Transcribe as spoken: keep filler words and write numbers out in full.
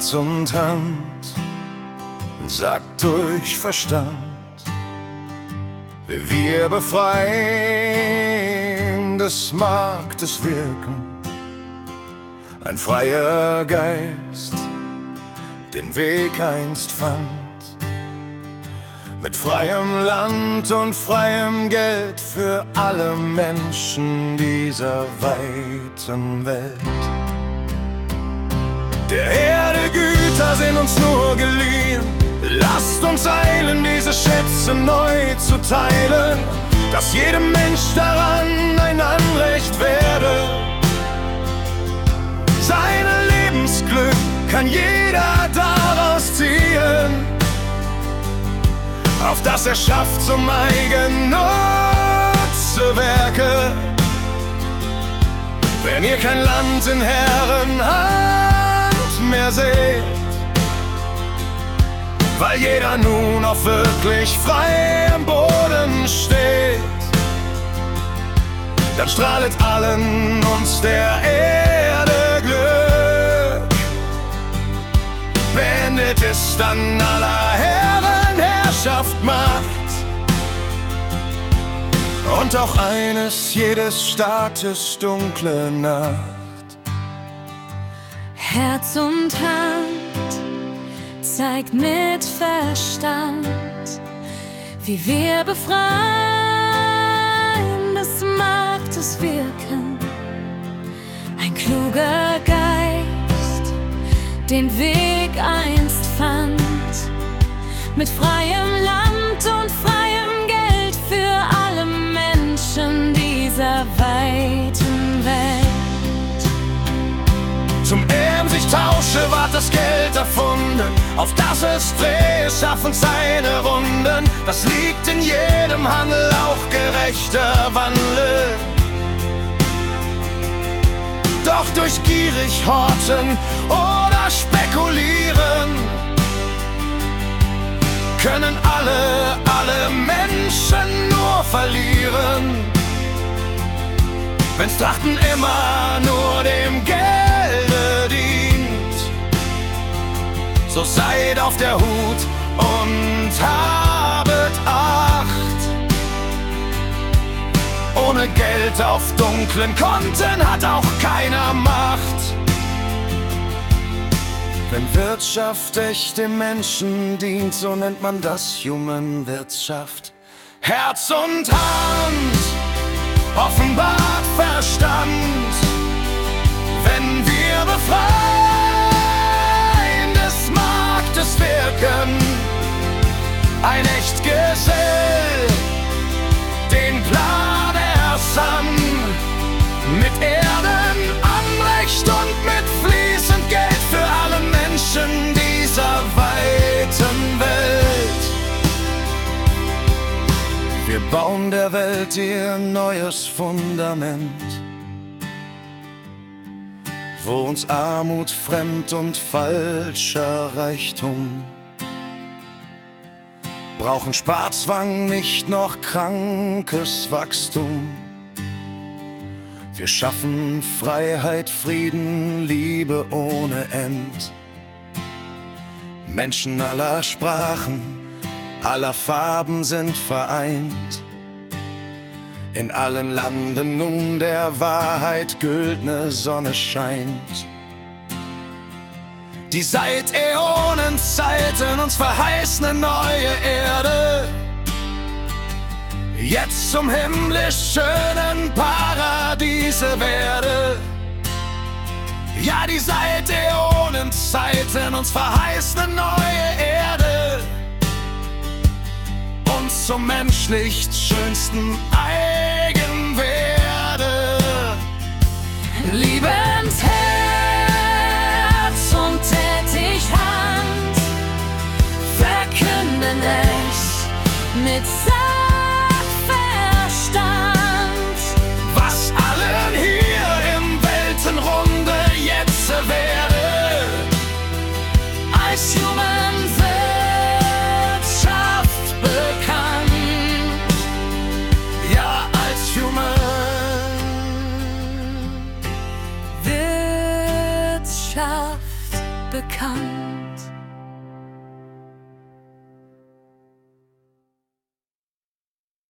Herz und Hand, sagt durch Verstand, wie wir befreien des Marktes wirken. Ein freier Geist den Weg einst fand, mit freiem Land und freiem Geld für alle Menschen dieser weiten Welt. Der Erde Güter sind uns nur geliehen, lasst uns eilen, diese Schätze neu zu teilen, dass jedem Mensch daran ein Anrecht werde. Sein Lebensglück kann jeder daraus ziehen, auf das er schafft zum Eigennutze Werke. Wenn ihr kein Land in Herrenhand mehr seht, weil jeder nun auf wirklich freiem Boden steht, dann strahlet allen uns der Erde Glück. Beendet ist dann aller Herren Herrschaft Macht und auch eines jedes Staates dunkle Nacht. Herz und Hand zeigt mit Verstand, wie wir befreien des Marktes wirken. Ein kluger Geist den Weg einst fand, mit freiem Land und freiem Geld für alle Menschen dieser weiten Welt. Zum Ehren sich tausche ward das Geld erfunden, auf das es drehe, schaffen seine Runden. Das liegt in jedem Handel, auch gerechter Wandel. Doch durch gierig horten oder spekulieren können alle, alle Menschen nur verlieren, wenn's Trachten immer nur dem Gelde dient. So seid auf der Hut und habet Acht. Ohne Geld auf dunklen Konten hat auch keiner Macht. Wenn Wirtschaft echt dem Menschen dient, so nennt man das Human Wirtschaft. Herz und Hand offenbart Verstand, wenn wir befreien des Marktes wirken. Ein echt Gesell den Plan ersann, mit Erdenanrecht und mit fließend Geld für alle Menschen dieser weiten Welt. Wir bauen der Welt ihr neues Fundament, wo uns Armut fremd und falscher Reichtum brauchen Sparzwang, nicht noch krankes Wachstum. Wir schaffen Freiheit, Frieden, Liebe ohne End. Menschen aller Sprachen, aller Farben sind vereint. In allen Landen nun der Wahrheit güldne Sonne scheint, die seit Äonenzeiten uns verheißene neue Erde jetzt zum himmlisch schönen Paradiese werde. Ja, die seit Äonenzeiten uns verheißene neue Erde uns zum menschlich schönsten eigen werde. Liebend Herz und tätig Hand verkünden es mit Sachverstand, was allen hier im Weltenrunde jetzt wäre, als Human Wirtschaft bekannt. ja, als Human Wirtschaft bekannt.